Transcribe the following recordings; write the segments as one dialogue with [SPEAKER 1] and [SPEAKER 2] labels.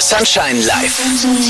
[SPEAKER 1] Sunshine Live.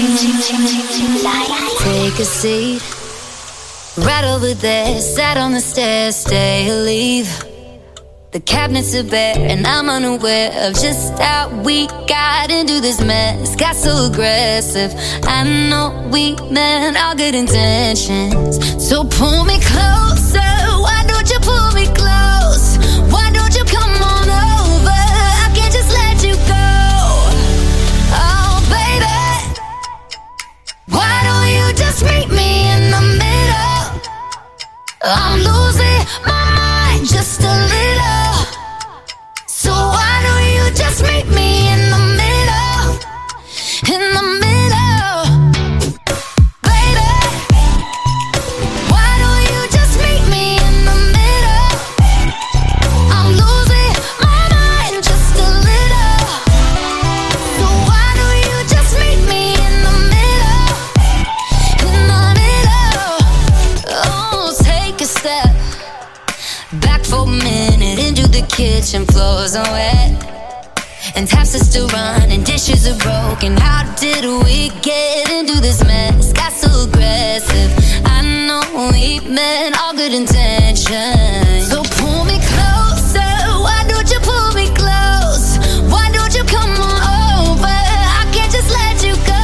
[SPEAKER 2] Take a seat. Right over there, sat on the stairs, stay or leave. The cabinets are bare and I'm unaware of just how we got into this mess. Got so aggressive. I know we meant all good intentions. So pull me closer. Why don't you pull me close? Why don't you come on over? I can't just let you go. Oh baby, why don't you just meet me in the middle? I'm losing my mind just a little. So why don't you just meet me in the middle? In the middle, baby. Why don't you just meet me in the middle? I'm losing my mind just a little. So why don't you just meet me in the middle? In the middle. Oh, take a step back for a minute into the kitchen, floors are wet and taps are still running, dishes are broken. How did we get into this mess? Got so aggressive. I know we meant all good intentions. So pull me closer. Why don't you pull me close? Why don't you come on over? I can't just let you go.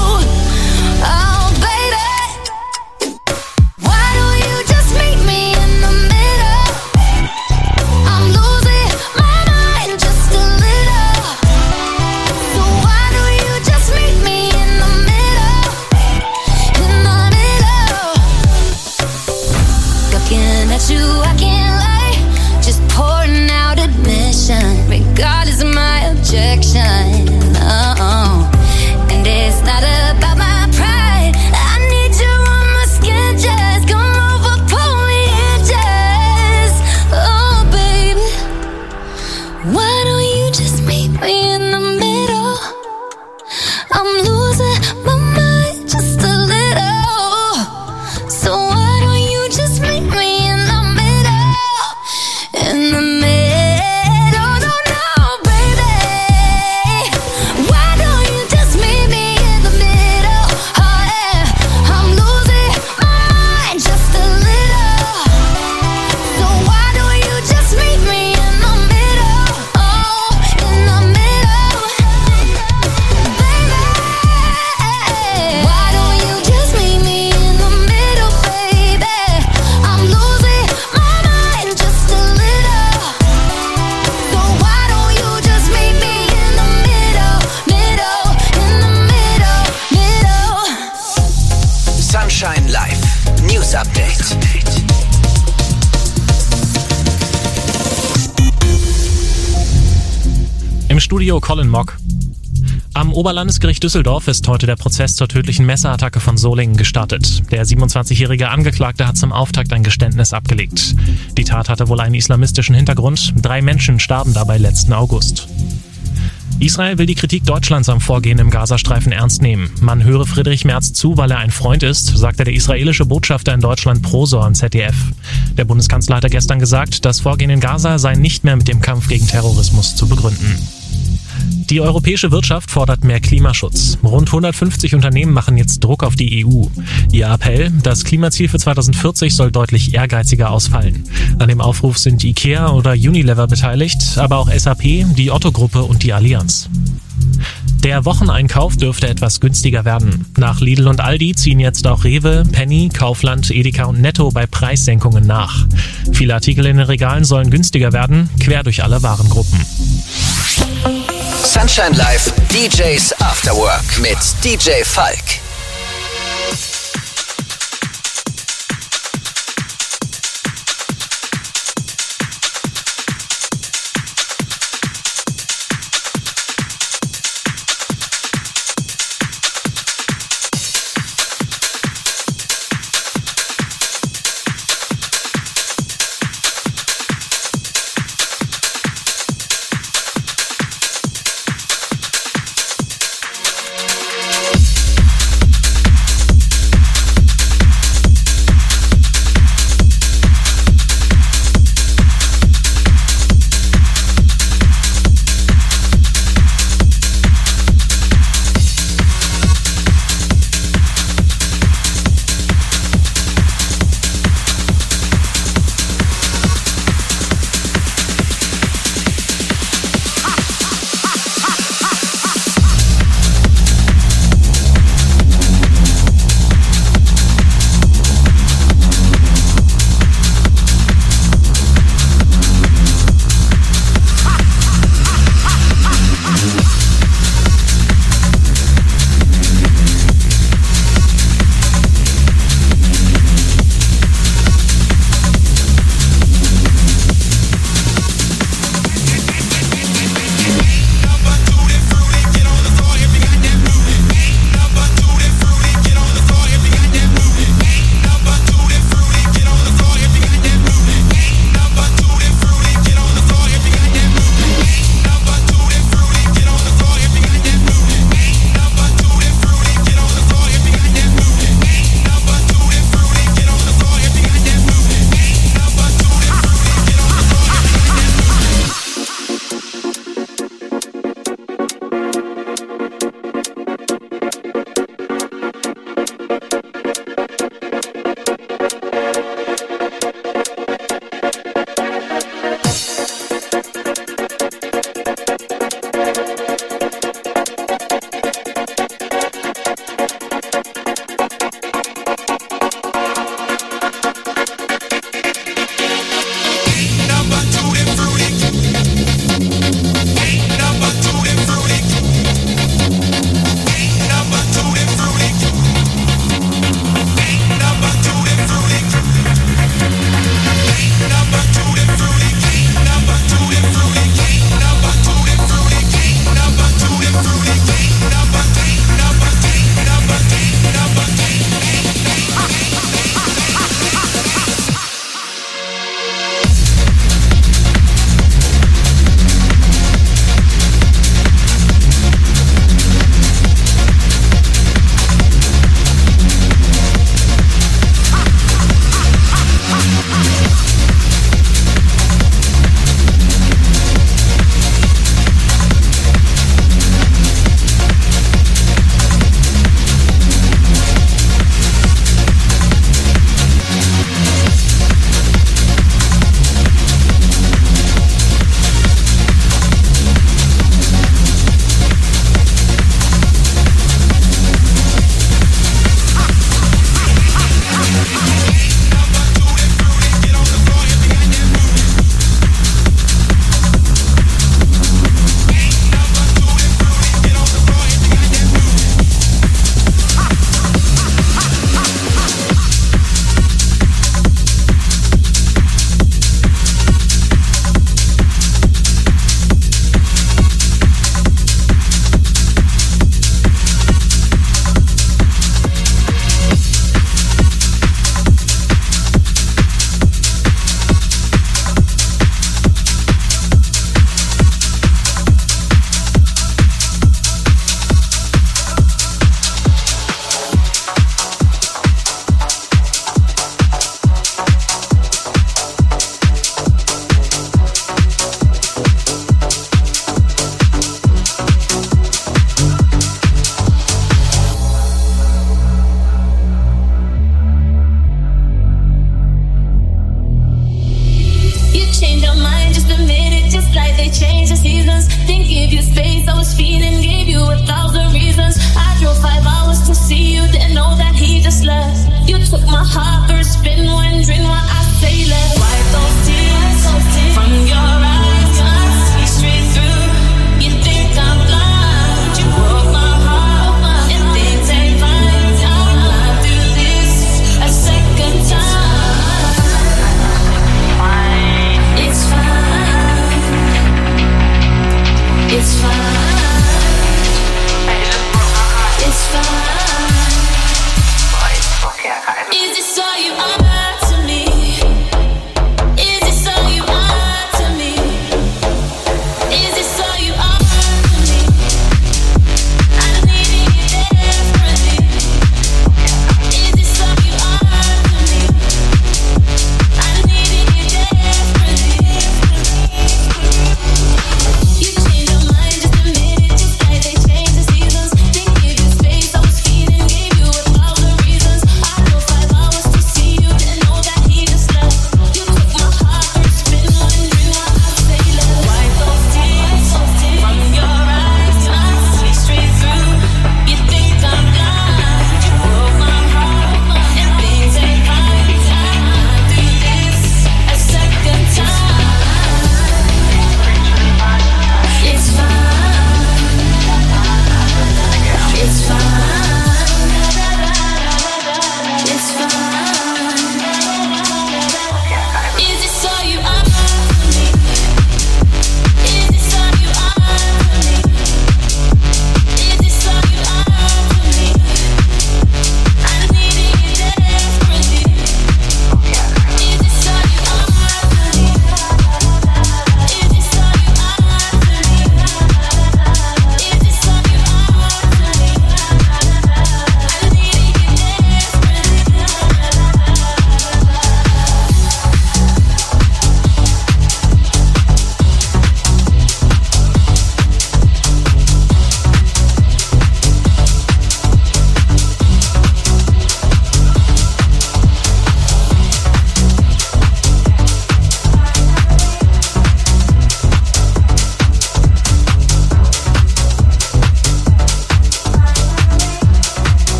[SPEAKER 2] Oh baby, why don't you just meet me in the middle? I'm losing my mind just a little. So why don't you just meet me in the middle? In the middle. Looking at you, I can't lie. Just pouring out admission, regardless of my objection. Oh, and it's not about my pride. I need you on my skin, just come over, pull me in, just. Oh, baby, why don't you just meet me in the middle? I'm losing my mind just a little. So why don't you just meet me in the middle? In the middle, no, baby. Why don't you just meet me in the middle? Oh yeah, I'm losing my mind just a little. So why don't you just meet me in the middle? Oh, in the middle, baby. Why don't you just meet me in the middle, baby? I'm losing my mind just a little. So why don't you just meet me in the middle, middle, in the middle, middle.
[SPEAKER 1] Sunshine Live. News Update.
[SPEAKER 3] Im Studio Colin Mock. Am Oberlandesgericht Düsseldorf ist heute der Prozess zur tödlichen Messerattacke von Solingen gestartet. Der 27-jährige Angeklagte hat zum Auftakt ein Geständnis abgelegt. Die Tat hatte wohl einen islamistischen Hintergrund. 3 Menschen starben dabei letzten August. Israel will die Kritik Deutschlands am Vorgehen im Gazastreifen ernst nehmen. Man höre Friedrich Merz zu, weil er ein Freund ist, sagte der israelische Botschafter in Deutschland Prosor am ZDF. Der Bundeskanzler hatte gestern gesagt, das Vorgehen in Gaza sei nicht mehr mit dem Kampf gegen Terrorismus zu begründen. Die europäische Wirtschaft fordert mehr Klimaschutz. Rund 150 Unternehmen machen jetzt Druck auf die EU. Ihr Appell, das Klimaziel für 2040 soll deutlich ehrgeiziger ausfallen. An dem Aufruf sind IKEA oder Unilever beteiligt, aber auch SAP, die Otto-Gruppe und die Allianz. Der Wocheneinkauf dürfte etwas günstiger werden. Nach Lidl und Aldi ziehen jetzt auch Rewe, Penny, Kaufland, Edeka und Netto bei Preissenkungen nach. Viele Artikel in den Regalen sollen günstiger werden, quer durch alle Warengruppen.
[SPEAKER 1] Sunshine Live, DJs After Work mit DJ Falk.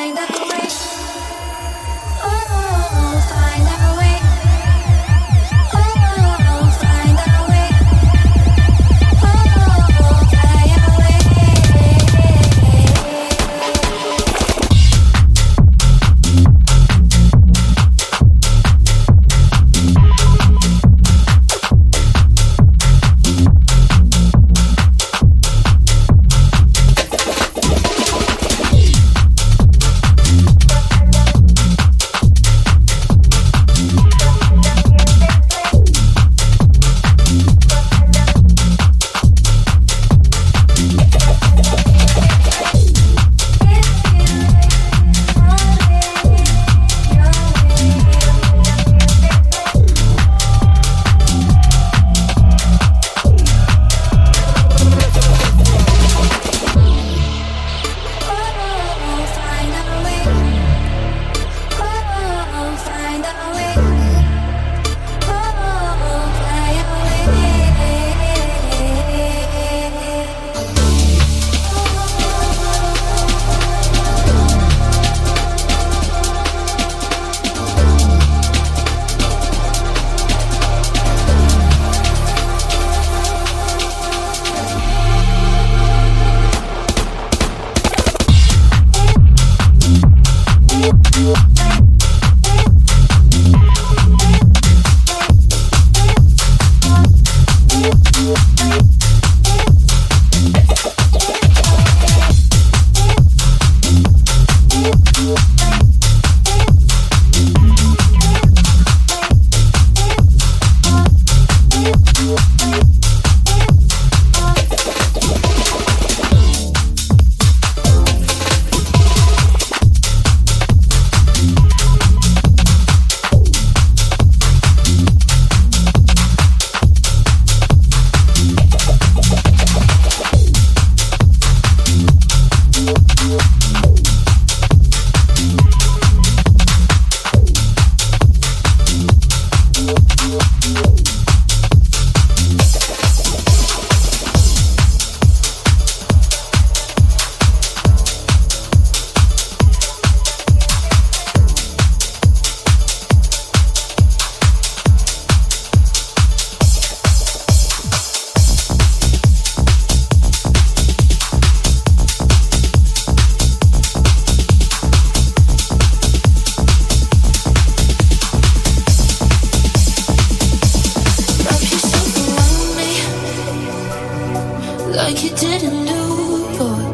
[SPEAKER 4] like you did in New York.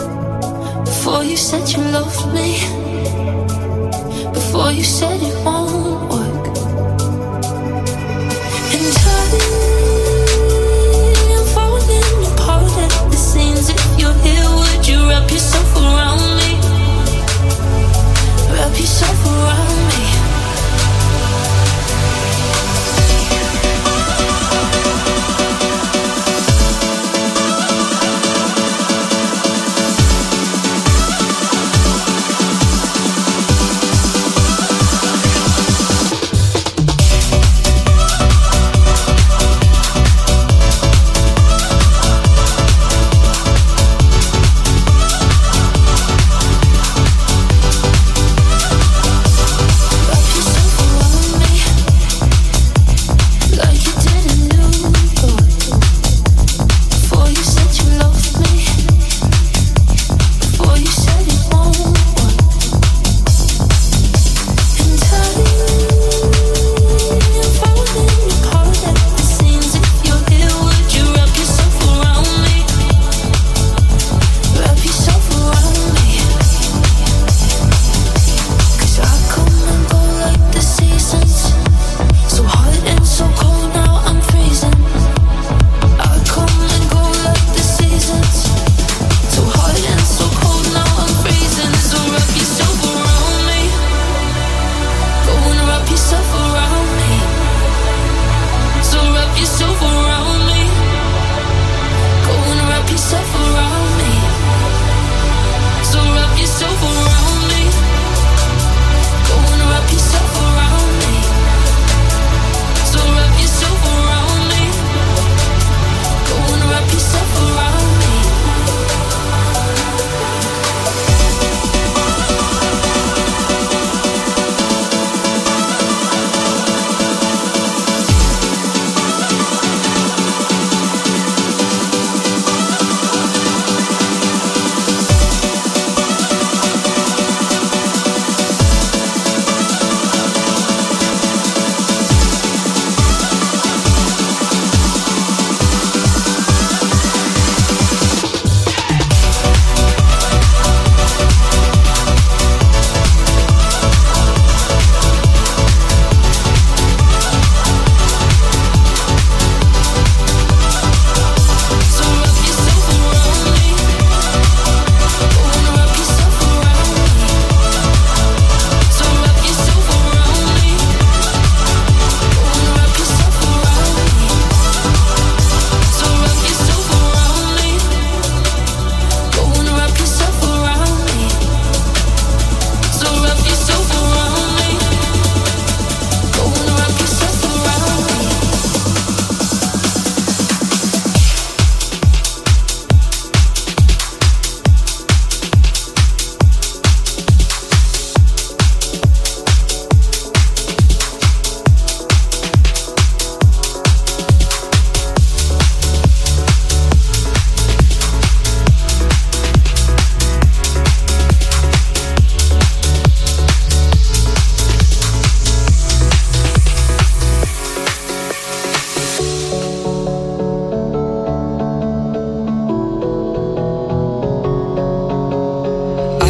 [SPEAKER 4] Before you said you loved me, before you said it won't work. And I'm falling apart at the seams. If you're here, would you wrap yourself around me? Wrap yourself around me.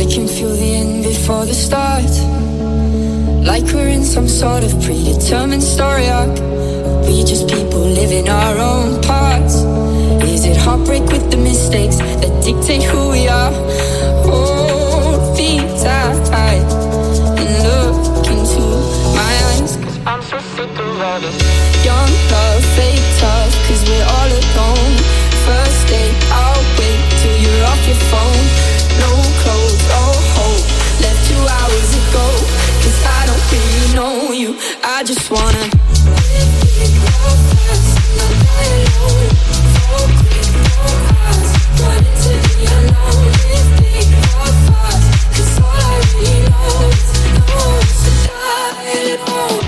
[SPEAKER 5] can feel the end before the start. Like we're in some sort of predetermined story arc. We just people living our own parts. Is it heartbreak with the mistakes that dictate who we are? Hold me tight and look into my eyes, 'cause I'm so sick of all this young love, fake tough, 'cause we're all alone. First date, I'll wait till you're off your phone. No clothes, oh hope, left 2 hours ago, 'cause I don't really know you. I just wanna live big, love fast, not die alone. So quick, no eyes, run into the unknown. Live big, love fast, 'cause all I really know is no one's to die alone.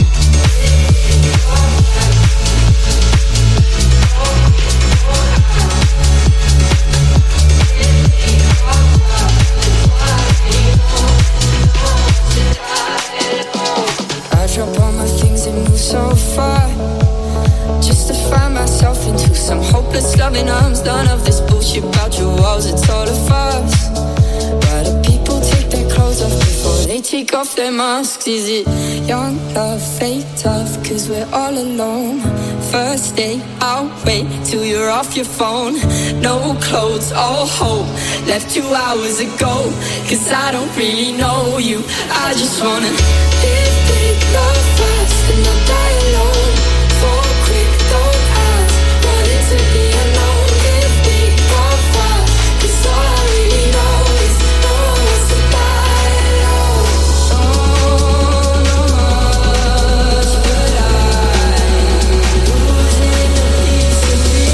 [SPEAKER 5] Drop all my things and move so far, just to find myself into some hopeless loving arms. None of this bullshit about your walls, it's all of us. Why do people take their clothes off before they take off their masks? Is it young love, fake tough, 'cause we're all alone. First day, I'll wait till you're off your phone. No clothes, all hope, left 2 hours ago, 'cause I don't really know you. I just wanna live big, love fast, and not die alone. Fall quick, don't ask, run into the unknown. Live big, love fast, 'cause all I really know is no one wants to die alone. Don't know much, but I'm losing a piece of me.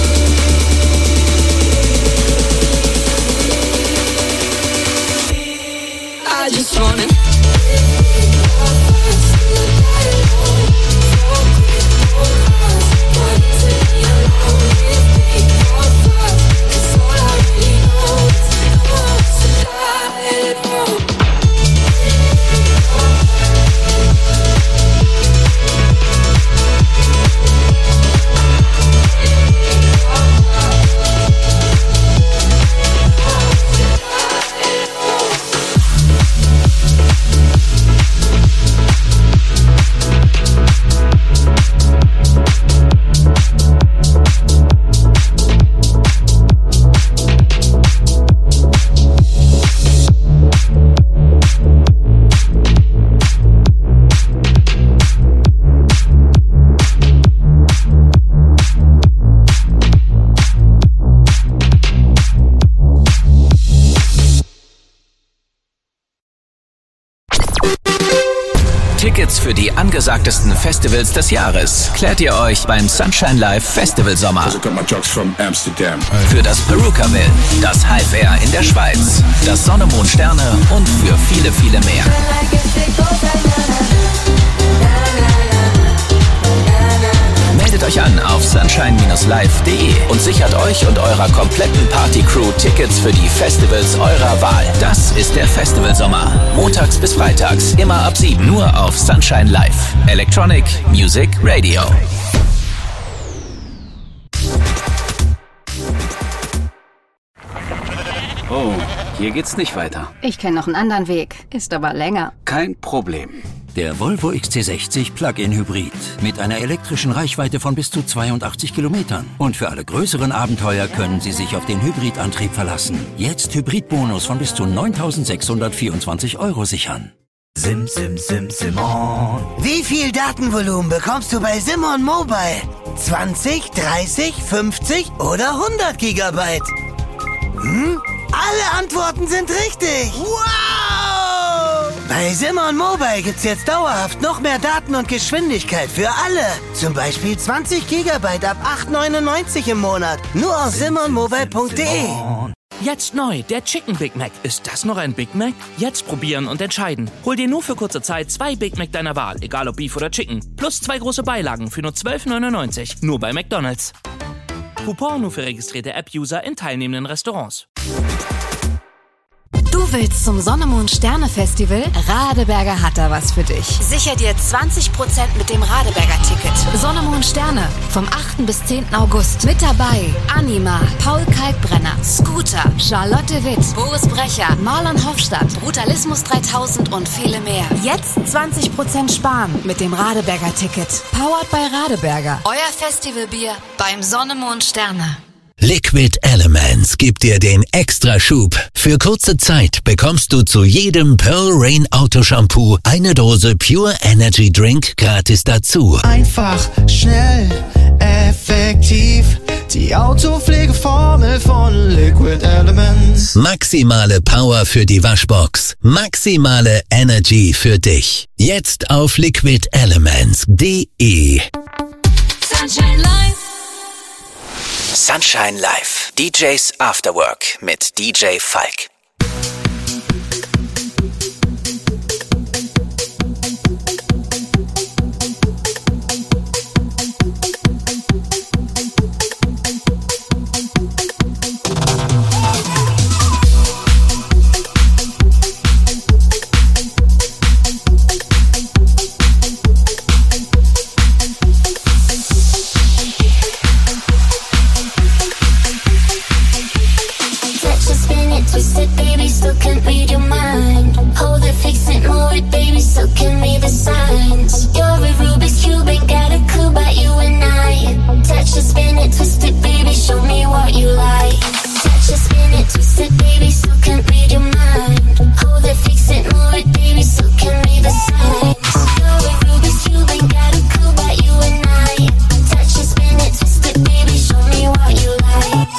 [SPEAKER 5] I just wanna
[SPEAKER 1] Tickets für die angesagtesten Festivals des Jahres klärt ihr euch beim Sunshine Live Festival Sommer. Für das Perukaville, das Hive Air in der Schweiz, das Sonne, Mond, Sterne und für viele, viele mehr. Meldet euch an auf sunshine-live.de und sichert euch und eurer kompletten Party-Crew Tickets für die Festivals eurer Wahl. Das ist der Festivalsommer. Montags bis freitags, immer ab 7, nur auf Sunshine Live. Electronic Music Radio.
[SPEAKER 6] Oh, hier geht's nicht weiter.
[SPEAKER 7] Ich kenne noch einen anderen Weg, ist aber länger.
[SPEAKER 6] Kein Problem.
[SPEAKER 8] Der Volvo XC60 Plug-in Hybrid mit einer elektrischen Reichweite von bis zu 82 Kilometern. Und für alle größeren Abenteuer können Sie sich auf den Hybridantrieb verlassen. Jetzt Hybridbonus von bis zu 9.624 € sichern.
[SPEAKER 9] Simon. Wie viel Datenvolumen bekommst du bei Simon Mobile? 20, 30, 50 oder 100 Gigabyte? Alle Antworten sind richtig. Wow! Bei Simon Mobile gibt's jetzt dauerhaft noch mehr Daten und Geschwindigkeit für alle. Zum Beispiel 20 Gigabyte ab 8,99 im Monat. Nur auf simonmobile.de.
[SPEAKER 10] Jetzt neu, der Chicken Big Mac. Ist das noch ein Big Mac? Jetzt probieren und entscheiden. Hol dir nur für kurze Zeit 2 Big Mac deiner Wahl, egal ob Beef oder Chicken. Plus 2 große Beilagen für nur 12,99. Nur bei McDonald's. Coupon nur für registrierte App-User in teilnehmenden Restaurants.
[SPEAKER 11] Du willst zum Sonne-Mond-Sterne-Festival? Radeberger hat da was für dich. Sicher dir 20% mit dem Radeberger-Ticket. Sonne-Mond-Sterne vom 8. bis 10. August. Mit dabei Anima, Paul Kalkbrenner, Scooter, Charlotte Witt, Boris Brecher, Marlon Hofstadt, Brutalismus 3000 und viele mehr. Jetzt 20% sparen mit dem Radeberger-Ticket. Powered by Radeberger. Euer Festivalbier beim Sonne-Mond-Sterne.
[SPEAKER 1] Liquid Elements gibt dir den Extraschub. Für kurze Zeit bekommst du zu jedem Pearl Rain Autoshampoo eine Dose Pure Energy Drink gratis dazu.
[SPEAKER 12] Einfach, schnell, effektiv. Die Autopflegeformel von Liquid Elements.
[SPEAKER 1] Maximale Power für die Waschbox. Maximale Energy für dich. Jetzt auf liquidelements.de.
[SPEAKER 2] Sunshine Live.
[SPEAKER 1] Sunshine Live. DJs Afterwork mit DJ Falk.
[SPEAKER 4] Twisted, baby, still can't read your mind. Hold it, fix it, move it, baby, still can read the signs. You're a Rubik's Cube, ain't got a clue about you and I. Touch it, spin it, twist it, baby, show me what you like. Touch it, spin it, twist it, baby, still can't read your mind. Hold it, fix it, move it, baby, still can read the signs. You're a Rubik's Cube, ain't got a clue about you and I. Touch it, spin it, twist it, baby, show me what you like.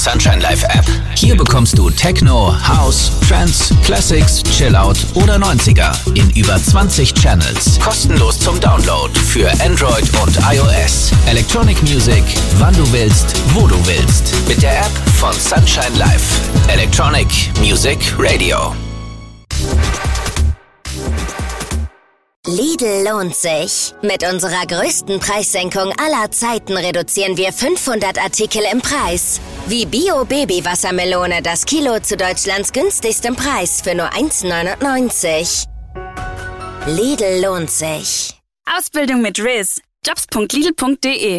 [SPEAKER 1] Sunshine Live App. Hier bekommst du Techno, House, Trance, Classics, Chillout oder 90er in über 20 Channels. Kostenlos zum Download für Android und iOS. Electronic Music, wann du willst, wo du willst. Mit der App von Sunshine Live. Electronic Music Radio.
[SPEAKER 13] Lidl lohnt sich. Mit unserer größten Preissenkung aller Zeiten reduzieren wir 500 Artikel im Preis. Wie Bio-Baby-Wassermelone, das Kilo zu Deutschlands günstigstem Preis für nur 1,99. Lidl lohnt sich.
[SPEAKER 14] Ausbildung mit Riz. Jobs.lidl.de.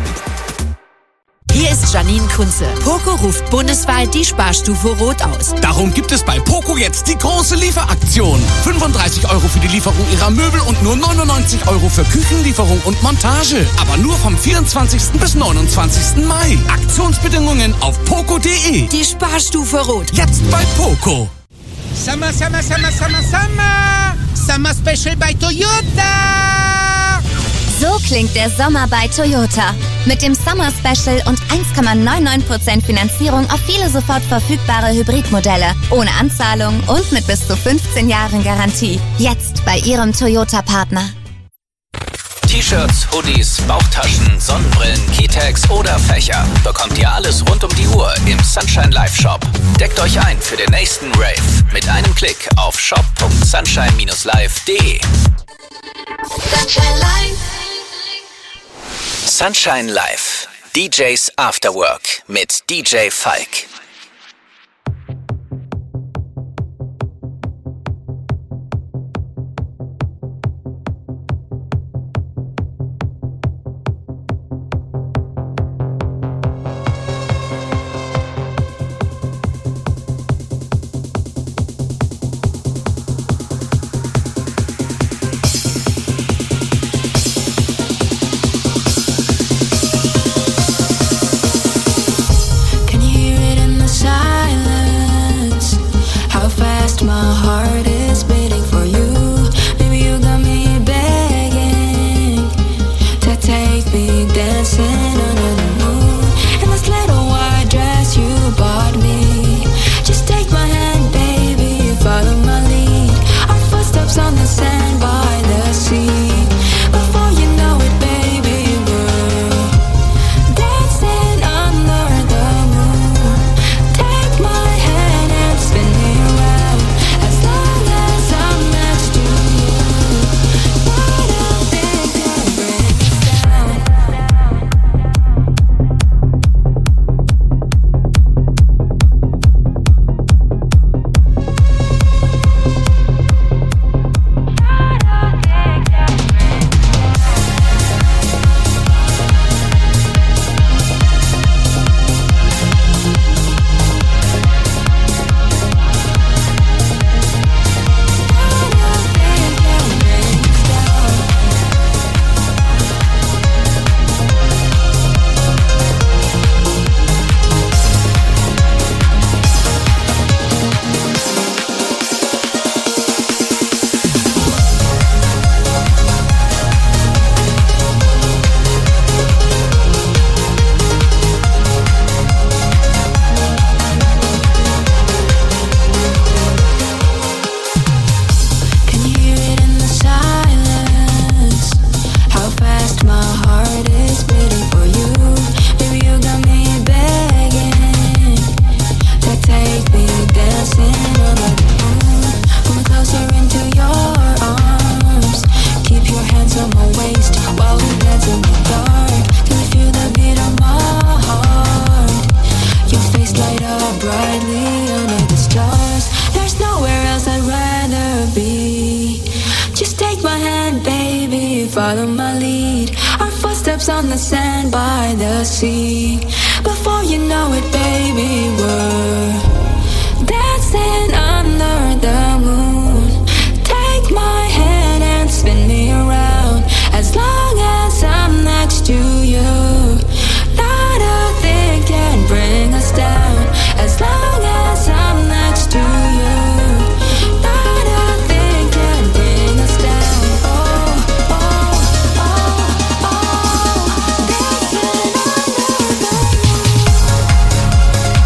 [SPEAKER 15] Hier ist Janine Kunze. Poco ruft bundesweit die Sparstufe Rot aus.
[SPEAKER 16] Darum gibt es bei Poco jetzt die große Lieferaktion. 35 € für die Lieferung ihrer Möbel und nur 99 € für Küchenlieferung und Montage. Aber nur vom 24. bis 29. Mai. Aktionsbedingungen auf poco.de.
[SPEAKER 15] Die Sparstufe Rot.
[SPEAKER 16] Jetzt bei Poco.
[SPEAKER 17] Summer, Summer, Summer, Summer, Summer. Summer Special bei Toyota.
[SPEAKER 2] So klingt der Sommer bei Toyota. Mit dem Summer Special und 1,99% Finanzierung auf viele sofort verfügbare Hybridmodelle. Ohne Anzahlung und mit bis zu 15 Jahren Garantie. Jetzt bei Ihrem Toyota-Partner.
[SPEAKER 1] T-Shirts, Hoodies, Bauchtaschen, Sonnenbrillen, Keytags oder Fächer. Bekommt ihr alles rund um die Uhr im Sunshine Live Shop. Deckt euch ein für den nächsten Rave mit einem Klick auf shop.sunshine-live.de.
[SPEAKER 4] Sunshine Live.
[SPEAKER 1] Sunshine Live. DJs After Work mit DJ Falk.
[SPEAKER 5] follow my lead. Our footsteps on the sand by the sea. Before you know it, baby, we're dancing under the moon. Take my hand and spin me around. As long as I'm next to you, not a thing can bring us down. As long as I'm next to you, not a thing can bring us down. Oh, oh, oh, oh, dancing under the moon.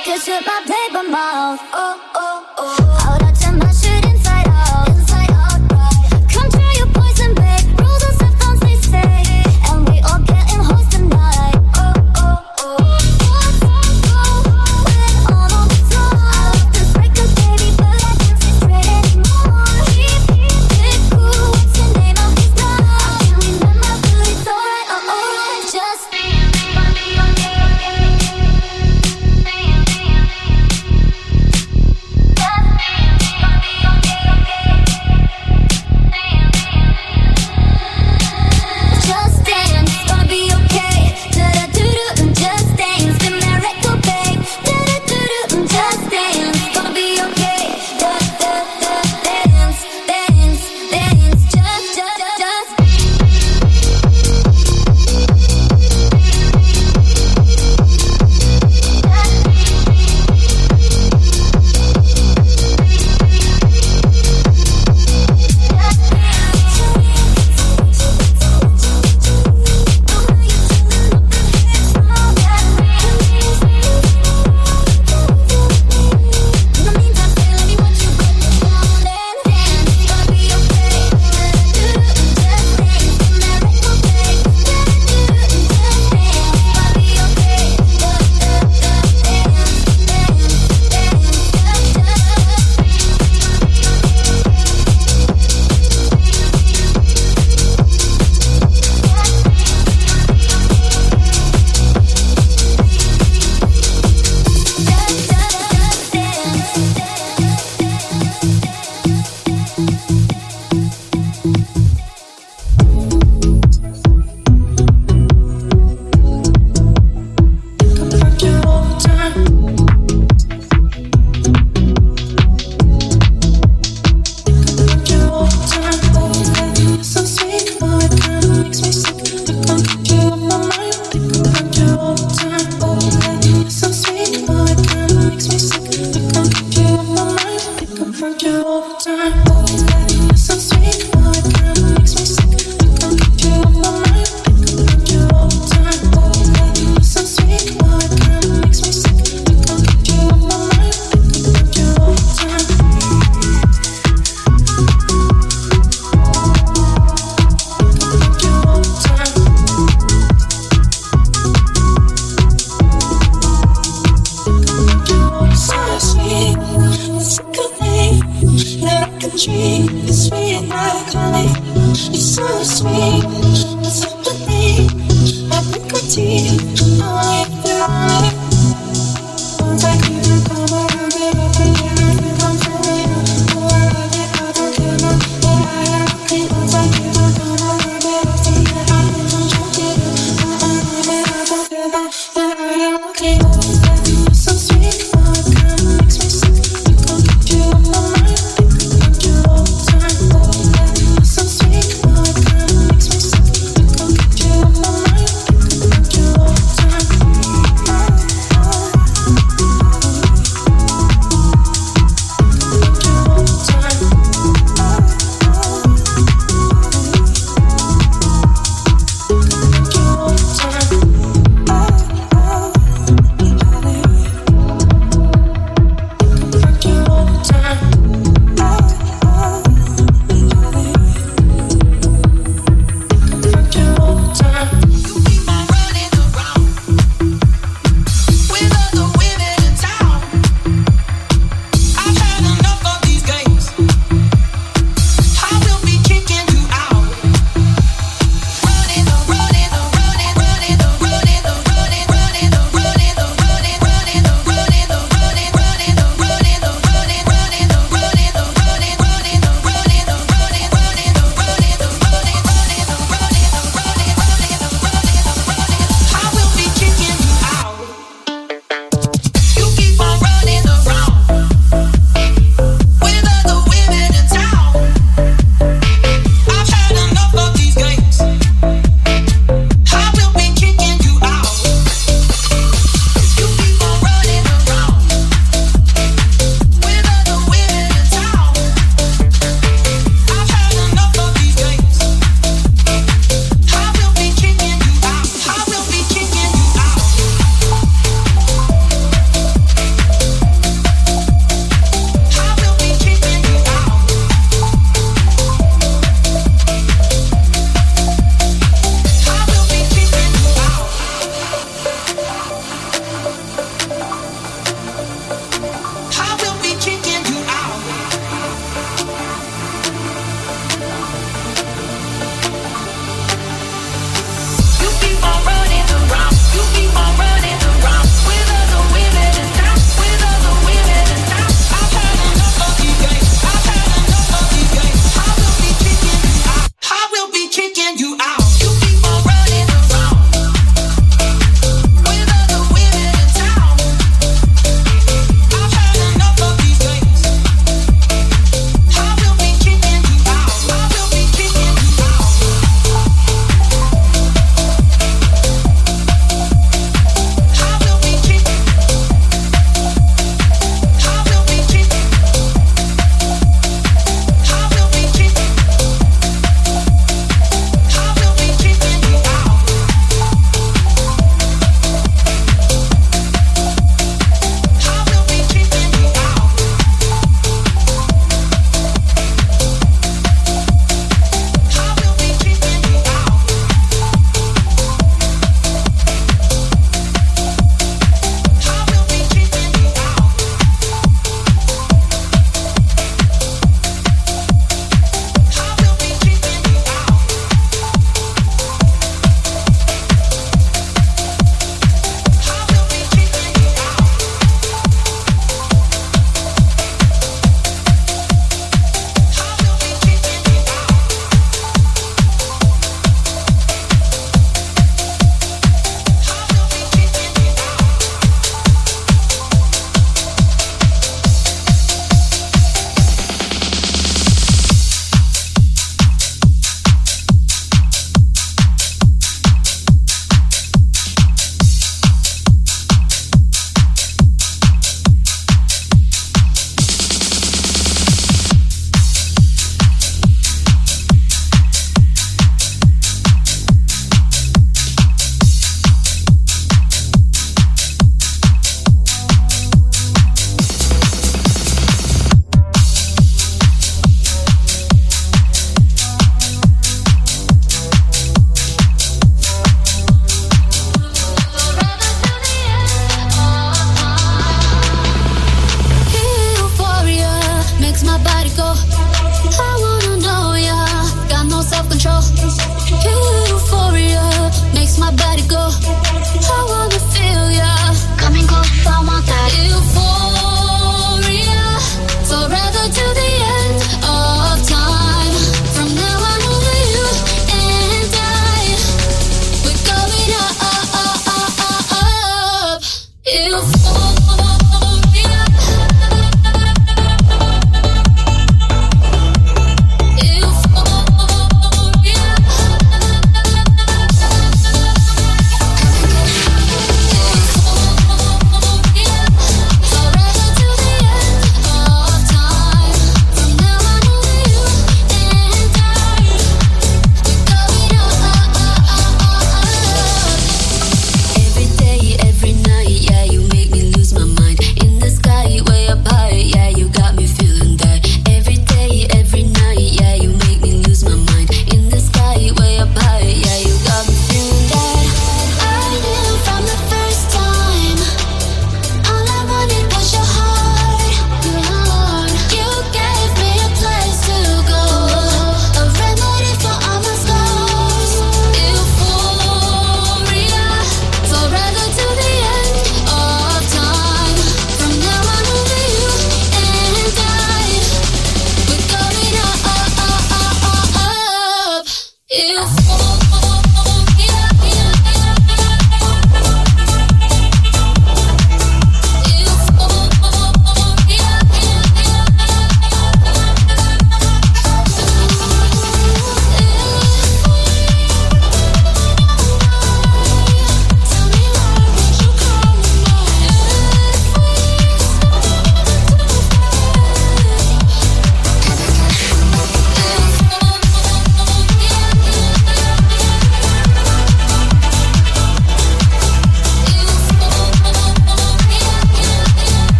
[SPEAKER 4] kiss with my paper mouth. Oh, oh, oh. How'd I turn my shit inside out? Inside out, right. Control your poison, babe. Rules and stuff don't stay safe. And we all getting hoes tonight. Oh, oh, oh. What's on go? When all on the floor. I love this record, baby, but I can't see straight anymore. Keep it cool. What's the name of this guy? I can't remember, but it's alright. Oh, oh. Just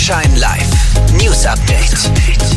[SPEAKER 1] Sunshine Live. News Update.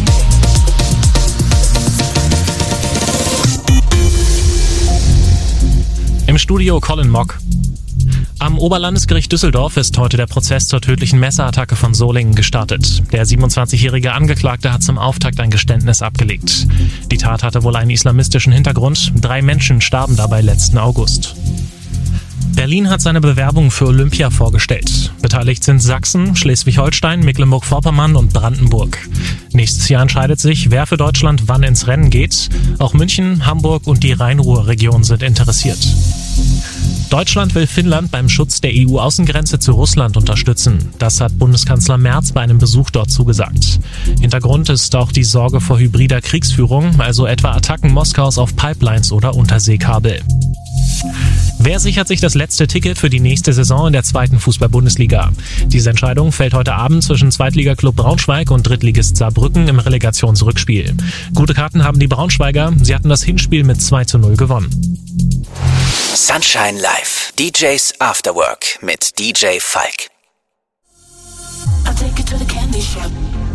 [SPEAKER 3] Im Studio Colin Mock. Am Oberlandesgericht Düsseldorf ist heute der Prozess zur tödlichen Messerattacke von Solingen gestartet. Der 27-jährige Angeklagte hat zum Auftakt ein Geständnis abgelegt. Die Tat hatte wohl einen islamistischen Hintergrund. 3 Menschen starben dabei letzten August. Berlin hat seine Bewerbung für Olympia vorgestellt. Beteiligt sind Sachsen, Schleswig-Holstein, Mecklenburg-Vorpommern und Brandenburg. Nächstes Jahr entscheidet sich, wer für Deutschland wann ins Rennen geht. Auch München, Hamburg und die Rhein-Ruhr-Region sind interessiert. Deutschland will Finnland beim Schutz der EU-Außengrenze zu Russland unterstützen. Das hat Bundeskanzler Merz bei einem Besuch dort zugesagt. Hintergrund ist auch die Sorge vor hybrider Kriegsführung, also etwa Attacken Moskaus auf Pipelines oder Unterseekabel. Wer sichert sich das letzte Ticket für die nächste Saison in der 2. Fußball-Bundesliga? Diese Entscheidung fällt heute Abend zwischen Zweitligaklub Braunschweig und Drittligist Saarbrücken im Relegationsrückspiel. Gute Karten haben die Braunschweiger. Sie hatten das Hinspiel mit 2:0 gewonnen.
[SPEAKER 1] Sunshine Live. DJs After Work mit DJ Falk.
[SPEAKER 18] I'll take you to the candy shop.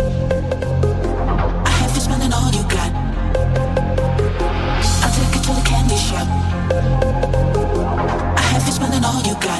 [SPEAKER 18] I have you spending all you got. I'll take you to the candy shop. I have you spending all you got.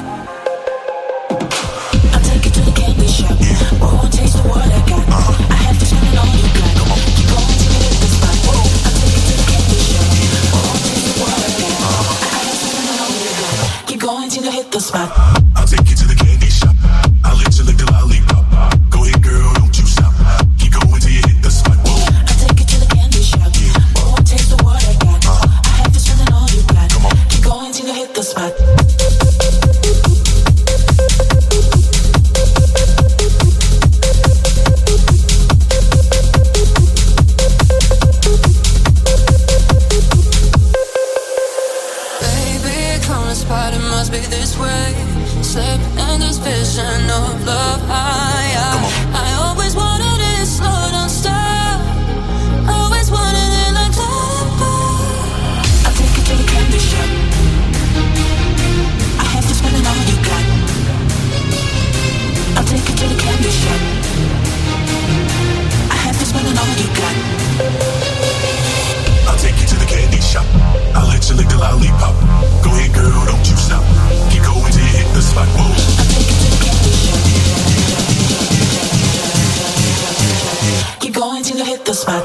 [SPEAKER 18] I'll take you to the candy shop. Oh, taste of what I got. I have you spending all you got. Keep going till you hit the spot. I'll take you to the candy shop. Oh, taste of what I got. I have you spending all you got. Keep going till you hit the spot.
[SPEAKER 19] I'll take you to the candy shop. I'll let you lick the lollipop. Go ahead, girl, don't you stop. Keep going till you hit the spot.
[SPEAKER 18] I'll take you to the candy shop. Oh, taste of what I got. I have you spending all you got. Keep going till you hit the spot.
[SPEAKER 5] It must be this way. Slip in this vision of love. I always wanted it slow, don't stop. Always wanted it like love.
[SPEAKER 18] I'll take you to the candy shop. I have you spending all you got. I'll take you to the candy shop. I have you spending all you got.
[SPEAKER 19] I'll take you to the candy shop. I'll let you lick the lollipop. Go ahead, girl, don't you stop. Keep going till you hit the spot. Whoa.
[SPEAKER 18] I'll take you to the candy shop. Keep going till you hit the spot.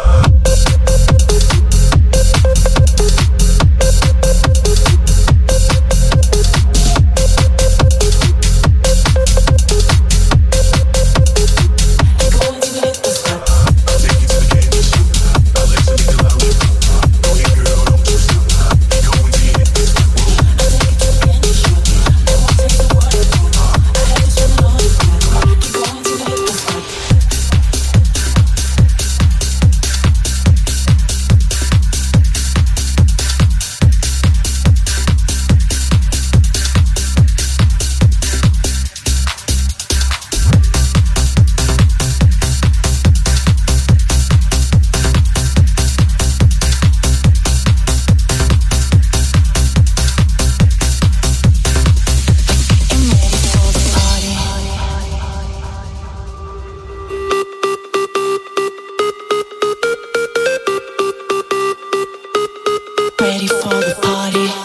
[SPEAKER 18] Ready for the party.